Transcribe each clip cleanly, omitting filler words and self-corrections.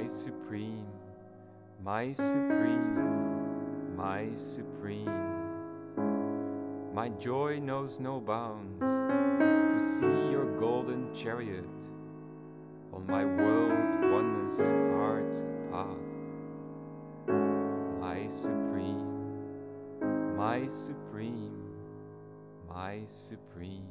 my supreme, my supreme, my supreme. My joy knows no bounds to see your golden chariot on my world oneness heart path. My supreme, my supreme, my supreme.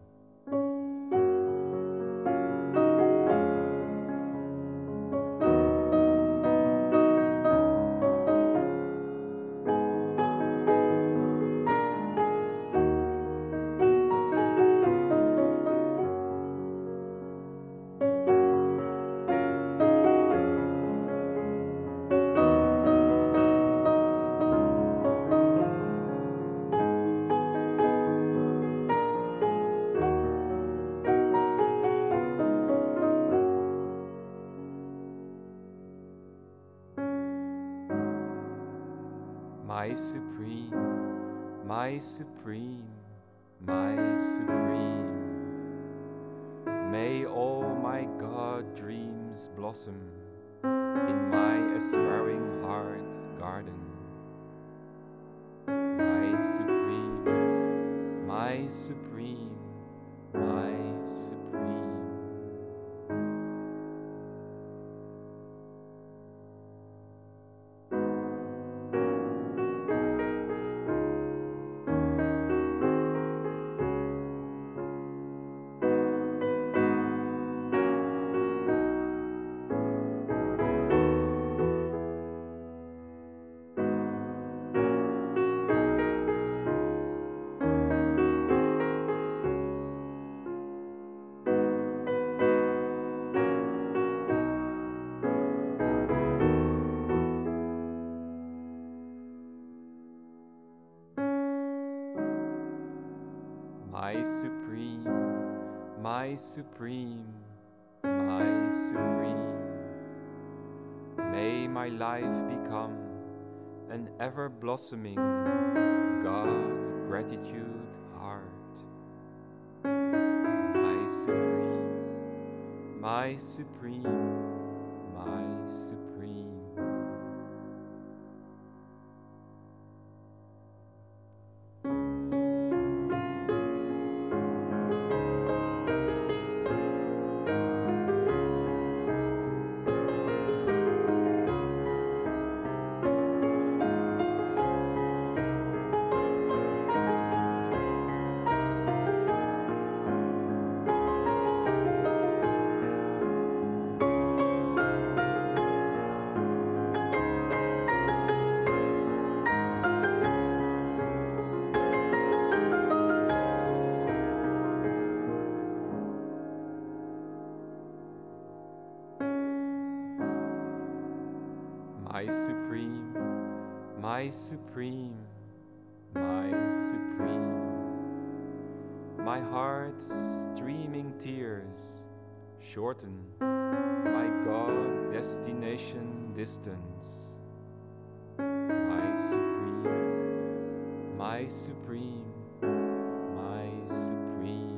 My supreme, my supreme, my supreme. May all my God dreams blossom in my aspiring heart garden. My supreme, my supreme, my supreme. My supreme, my supreme, my supreme. May my life become an ever-blossoming God gratitude heart. My supreme, my supreme, my supreme. My supreme, my supreme, my supreme. My heart's streaming tears shorten my God destination distance. My supreme, my supreme, my supreme.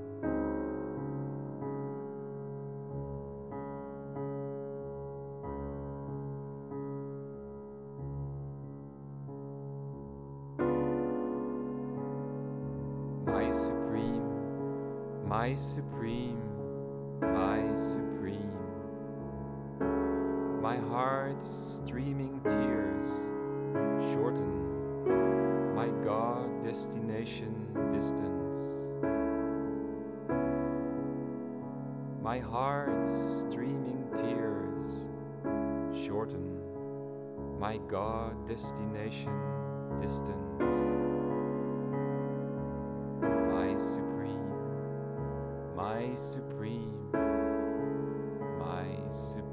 My supreme, my supreme, my supreme. My heart's streaming tears shorten my God destination distance. My heart's streaming tears shorten my God destination distance. My supreme, my supreme, my supreme.